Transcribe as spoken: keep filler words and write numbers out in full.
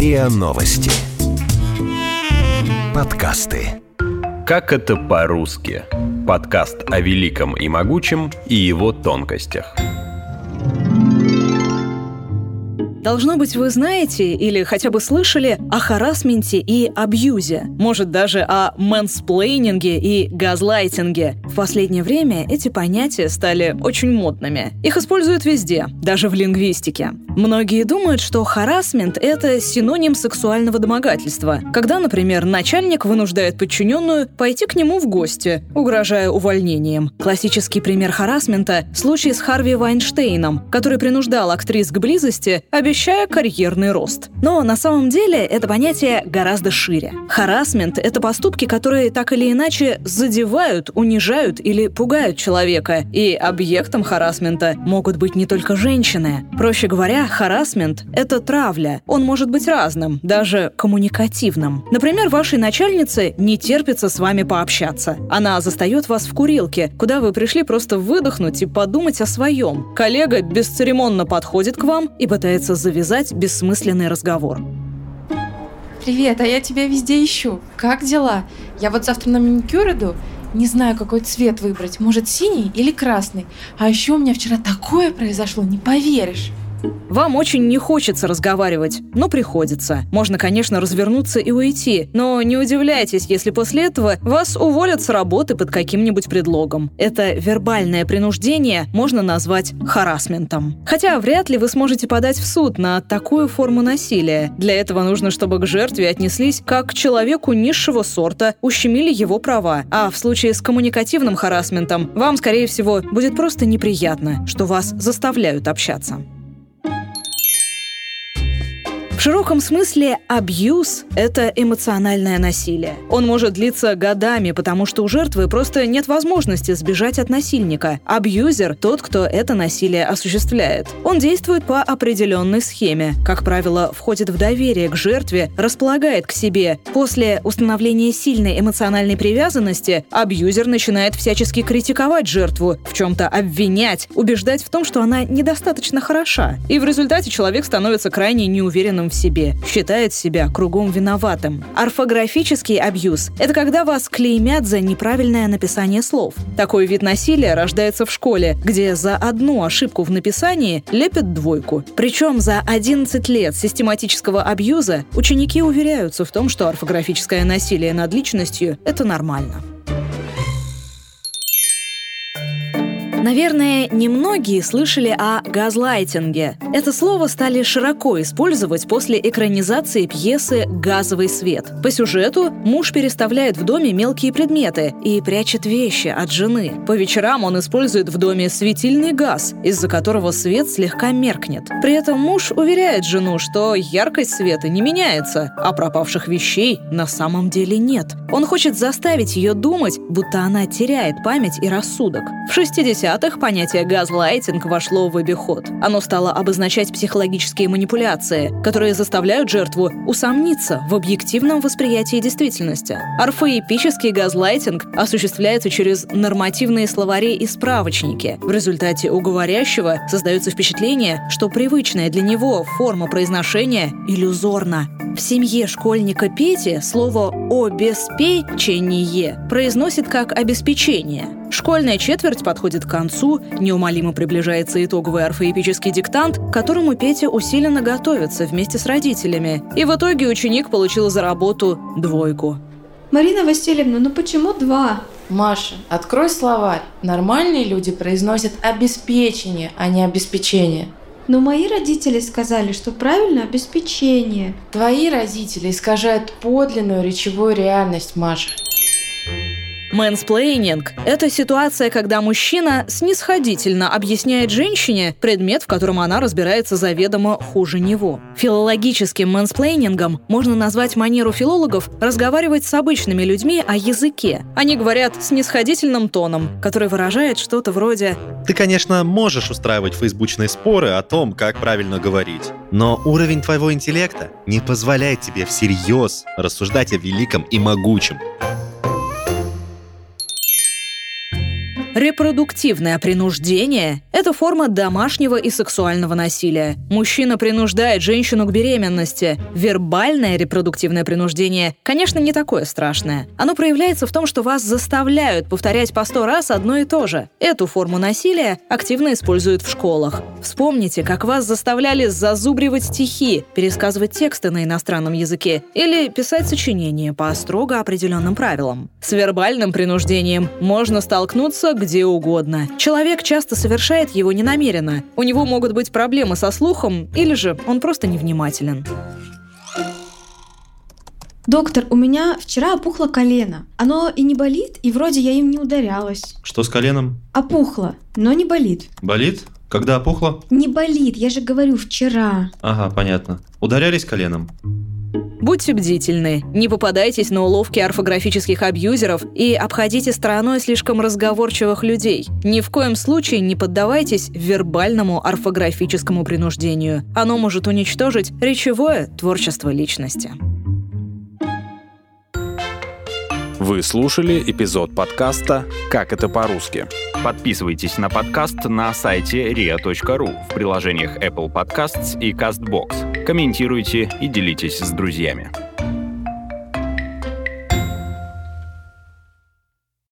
РИА Новости. Подкасты. Как это по-русски? Подкаст о великом и могучем и его тонкостях. Должно быть, вы знаете или хотя бы слышали о харассменте и абьюзе. Может, даже о мэнсплейнинге и газлайтинге. В последнее время эти понятия стали очень модными. Их используют везде, даже в лингвистике. Многие думают, что харассмент — это синоним сексуального домогательства, когда, например, начальник вынуждает подчиненную пойти к нему в гости, угрожая увольнением. Классический пример харассмента — случай с Харви Вайнштейном, который принуждал актрис к близости, обещая карьерный рост. Но на самом деле это понятие гораздо шире. Харассмент — это поступки, которые так или иначе задевают, унижают или пугают человека, и объектом харассмента могут быть не только женщины. Проще говоря, харассмент — это травля. Он может быть разным, даже коммуникативным. Например, вашей начальнице не терпится с вами пообщаться. Она застает вас в курилке, куда вы пришли просто выдохнуть и подумать о своем. Коллега бесцеремонно подходит к вам и пытается завязать бессмысленный разговор. Привет, а я тебя везде ищу. Как дела? Я вот завтра на маникюр иду. Не знаю, какой цвет выбрать. Может, синий или красный. А еще у меня вчера такое произошло, не поверишь. Вам очень не хочется разговаривать, но приходится. Можно, конечно, развернуться и уйти, но не удивляйтесь, если после этого вас уволят с работы под каким-нибудь предлогом. Это вербальное принуждение можно назвать харассментом. Хотя вряд ли вы сможете подать в суд на такую форму насилия. Для этого нужно, чтобы к жертве отнеслись как к человеку низшего сорта, ущемили его права. А в случае с коммуникативным харассментом вам, скорее всего, будет просто неприятно, что вас заставляют общаться. В широком смысле абьюз — это эмоциональное насилие. Он может длиться годами, потому что у жертвы просто нет возможности сбежать от насильника. Абьюзер — тот, кто это насилие осуществляет. Он действует по определенной схеме. Как правило, входит в доверие к жертве, располагает к себе. После установления сильной эмоциональной привязанности абьюзер начинает всячески критиковать жертву, в чем-то обвинять, убеждать в том, что она недостаточно хороша. И в результате человек становится крайне неуверенным в себе, считает себя кругом виноватым. Орфографический абьюз — это когда вас клеймят за неправильное написание слов. Такой вид насилия рождается в школе, где за одну ошибку в написании лепят двойку. Причем за одиннадцать лет систематического абьюза ученики уверяются в том, что орфографическое насилие над личностью — это нормально. Наверное, немногие слышали о газлайтинге. Это слово стали широко использовать после экранизации пьесы «Газовый свет». По сюжету муж переставляет в доме мелкие предметы и прячет вещи от жены. По вечерам он использует в доме светильный газ, из-за которого свет слегка меркнет. При этом муж уверяет жену, что яркость света не меняется, а пропавших вещей на самом деле нет. Он хочет заставить ее думать, будто она теряет память и рассудок. В шестидесятых понятие газлайтинг вошло в обиход. Оно стало обозначать психологические манипуляции, которые заставляют жертву усомниться в объективном восприятии действительности. Орфоэпический газлайтинг осуществляется через нормативные словари и справочники. В результате у говорящего создается впечатление, что привычная для него форма произношения иллюзорна. В семье школьника Пети слово «обеспечение» произносит как «обеспечение». Школьная четверть подходит к концу, неумолимо приближается итоговый орфоэпический диктант, к которому Петя усиленно готовится вместе с родителями. И в итоге ученик получил за работу двойку. Марина Васильевна, ну почему два? Маша, открой словарь. Нормальные люди произносят «обеспечение», а не «обеспечение». Но мои родители сказали, что правильно обеспечение. Твои родители искажают подлинную речевую реальность, Маша. Мэнсплейнинг — это ситуация, когда мужчина снисходительно объясняет женщине предмет, в котором она разбирается заведомо хуже него. Филологическим мэнсплейнингом можно назвать манеру филологов разговаривать с обычными людьми о языке. Они говорят снисходительным тоном, который выражает что-то вроде: «Ты, конечно, можешь устраивать фейсбучные споры о том, как правильно говорить, но уровень твоего интеллекта не позволяет тебе всерьез рассуждать о великом и могучем». Репродуктивное принуждение – это форма домашнего и сексуального насилия. Мужчина принуждает женщину к беременности. Вербальное репродуктивное принуждение, конечно, не такое страшное. Оно проявляется в том, что вас заставляют повторять по сто раз одно и то же. Эту форму насилия активно используют в школах. Вспомните, как вас заставляли зазубривать стихи, пересказывать тексты на иностранном языке или писать сочинения по строго определенным правилам. С вербальным принуждением можно столкнуться где угодно. Человек часто совершает его ненамеренно. У него могут быть проблемы со слухом, или же он просто невнимателен. Доктор, у меня вчера опухло колено. Оно и не болит, и вроде я им не ударялась. Что с коленом? Опухло, но не болит. Болит? Когда опухло? Не болит, я же говорю, вчера. Ага, понятно. Ударялись коленом? Будьте бдительны, не попадайтесь на уловки орфографических абьюзеров и обходите стороной слишком разговорчивых людей. Ни в коем случае не поддавайтесь вербальному орфографическому принуждению. Оно может уничтожить речевое творчество личности. Вы слушали эпизод подкаста «Как это по-русски». Подписывайтесь на подкаст на сайте риа точка ру, в приложениях Apple Podcasts и CastBox. Комментируйте и делитесь с друзьями.